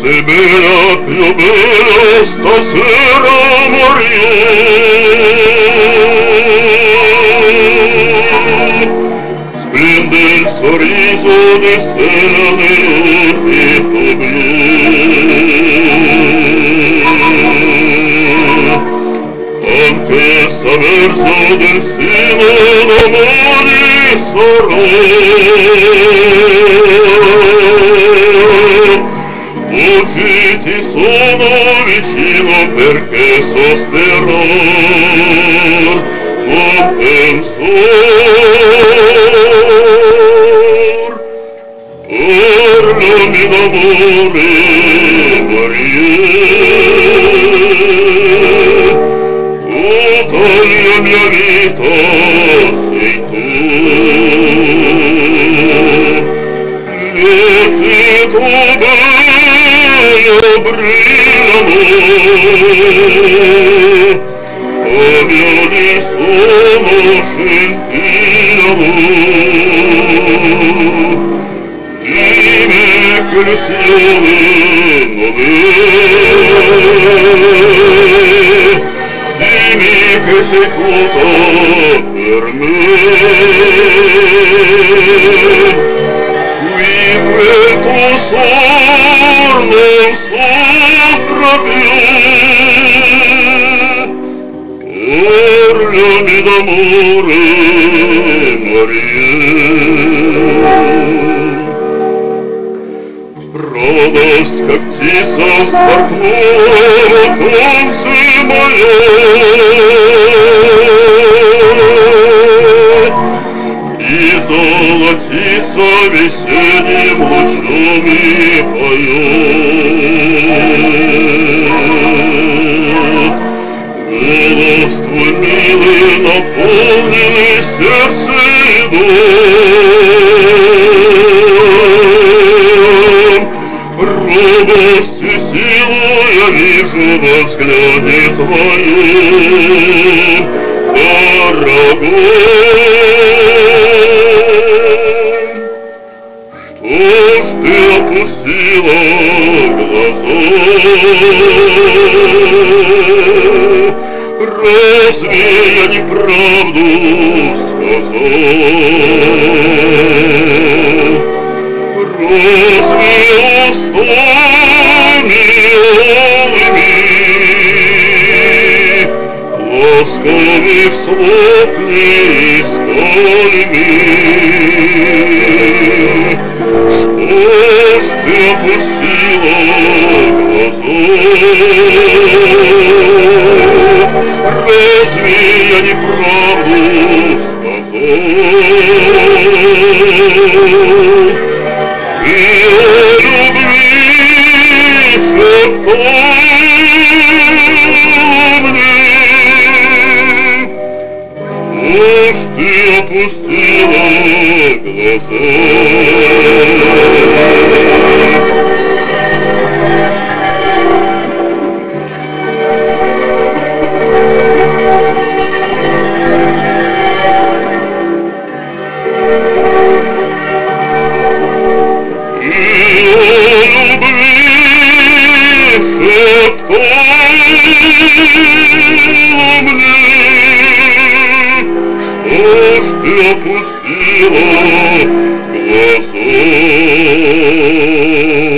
Любила, любила stasera Maria. Splende il sorriso di stella nell'occhio blu. Anche s'avverso del sino d'amore sarò. Oggi ti sono vicino perché sosterrò con pensor. Parlami d'amore, Maria, tutta la mia vita sei tu. Brillano, avioni sono scintilano, dimmi che il Signore non è, dimmi che sei tutta per me. Qui quel tuo sol non soffra più. Parlami d'amore, Maria. Strada скоптица столкнула концы моя. И золотится весенним лучом и поет. Голос твой милый наполненный сердце и дом. Робость и силу я вижу во взгляде твоем, дорогой. Что ж ты опустила глаза? Разве я неправду сказал? Разве устами алыми ласковых слов не искали мы? Что ж ты опустила глаза? Разве я неправду сказал? И о любви шептал мне, уж ты опустила глаза. Опустила глаза.